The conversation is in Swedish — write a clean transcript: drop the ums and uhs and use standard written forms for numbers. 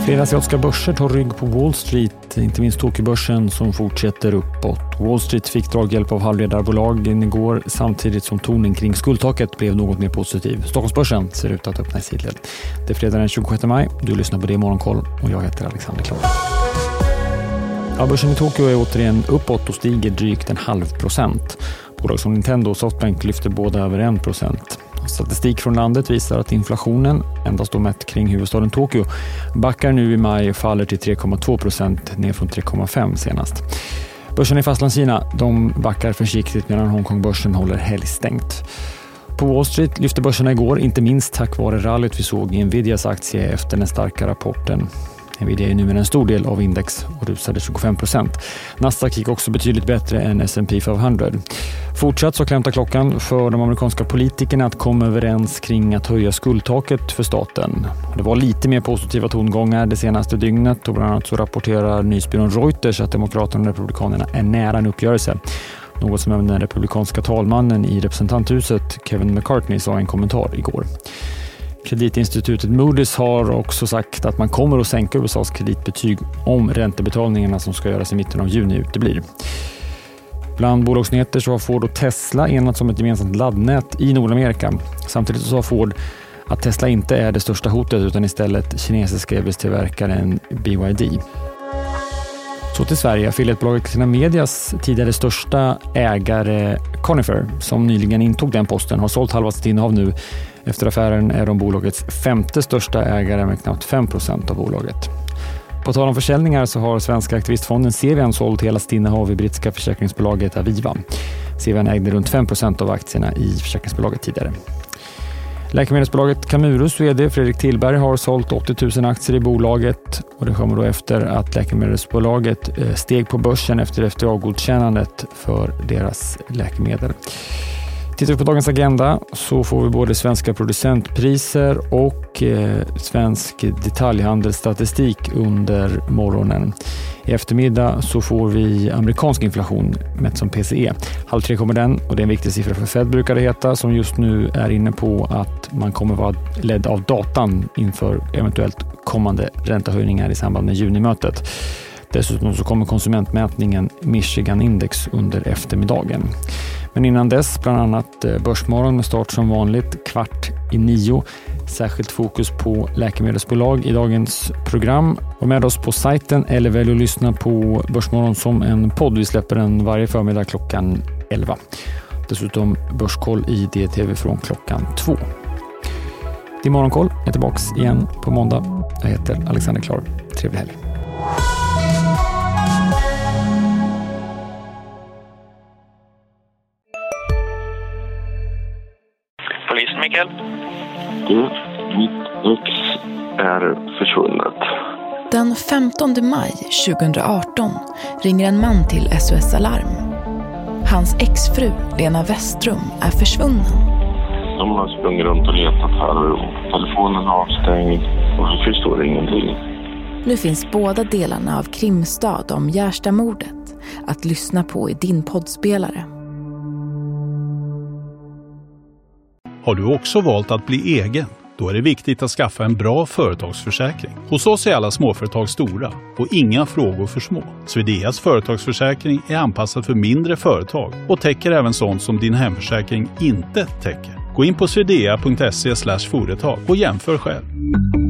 Flera asiatiska börser tar rygg på Wall Street, inte minst Tokyobörsen som fortsätter uppåt. Wall Street fick draghjälp av halvledarbolagen igår samtidigt som tonen kring skuldtaket blev något mer positiv. Stockholmsbörsen ser ut att öppna i sidled. Det är fredag den 26 maj, du lyssnar på det Morgonkoll och jag heter Alexander Klar. Ja, börsen i Tokyo är återigen uppåt och stiger drygt 0,5%. Bolag som Nintendo och Softbank lyfter båda över 1%. Statistik från landet visar att inflationen, endast då mätt kring huvudstaden Tokyo, backar nu i maj och faller till 3,2% ner från 3,5% senast. Börsen i Fastlandskina, de backar försiktigt medan Hongkongbörsen håller helgstängt. På Wall Street lyfte börserna igår, inte minst tack vare rallyt vi såg i Nvidias aktie efter den starka rapporten. Nvidia är numera en stor del av index och rusade 25%. Nasdaq gick också betydligt bättre än S&P 500. Fortsatt så klämtar klockan för de amerikanska politikerna att komma överens kring att höja skuldtaket för staten. Det var lite mer positiva tongångar det senaste dygnet och bland annat så rapporterar nyhetsbyrån Reuters att demokraterna och republikanerna är nära en uppgörelse. Något som även den republikanska talmannen i representanthuset Kevin McCarthy sa i en kommentar igår. Kreditinstitutet Moody's har också sagt att man kommer att sänka USAs kreditbetyg om räntebetalningarna som ska göras i mitten av juni uteblir. Bland bolagsnyheter så har Ford och Tesla enats om ett gemensamt laddnät i Nordamerika. Samtidigt så sa Ford att Tesla inte är det största hotet utan istället kinesiska elbilstillverkaren BYD. Så till Sverige, affiliatebolaget Catena Medias tidigare största ägare Conifer, som nyligen intog den posten, har sålt halva sitt innehav nu. Efter affären är de bolagets femte största ägare med knappt 5% av bolaget. På tal om försäljningar så har svenska aktivistfonden Cevian sålt hela sitt innehav i brittiska försäkringsbolaget Aviva. Cevian ägde runt 5% av aktierna i försäkringsbolaget tidigare. Läkemedelsbolaget Camurus vd Fredrik Tillberg har sålt 80 000 aktier i bolaget och det kommer då efter att läkemedelsbolaget steg på börsen efter FDA-godkännandet för deras läkemedel. Tittar vi på dagens agenda så får vi både svenska producentpriser och svensk detaljhandelsstatistik under morgonen. I eftermiddag så får vi amerikansk inflation mätt som PCE. 2:30 kommer den och det är en viktig siffra för Fed brukar det heta som just nu är inne på att man kommer vara ledd av datan inför eventuellt kommande räntehöjningar i samband med junimötet. Dessutom så kommer konsumentmätningen Michigan Index under eftermiddagen. Men innan dess bland annat Börsmorgon med start som vanligt 8:15. Särskilt fokus på läkemedelsbolag i dagens program. Och med oss på sajten eller välj att lyssna på Börsmorgon som en podd. Vi släpper den varje förmiddag klockan 11. Dessutom Börskoll i DTV från klockan 2. Det är Morgonkoll. Jag är tillbaka igen på måndag. Jag heter Alexander Klar. Trevlig helg. Polisen, Mikael? Mitt ex är försvunnet. Den 15 maj 2018 ringer en man till SOS Alarm. Hans exfru Lena Westrum är försvunnen. De har sprungit runt och letat här och telefonen är avstängd och vi förstår ingenting. Nu finns båda delarna av Krimstad om Gärstamordet att lyssna på i din poddspelare. Har du också valt att bli egen? Då är det viktigt att skaffa en bra företagsförsäkring. Hos oss är alla småföretag stora och inga frågor för små. Swedeas företagsförsäkring är anpassad för mindre företag och täcker även sånt som din hemförsäkring inte täcker. Gå in på swedea.se/företag och jämför själv.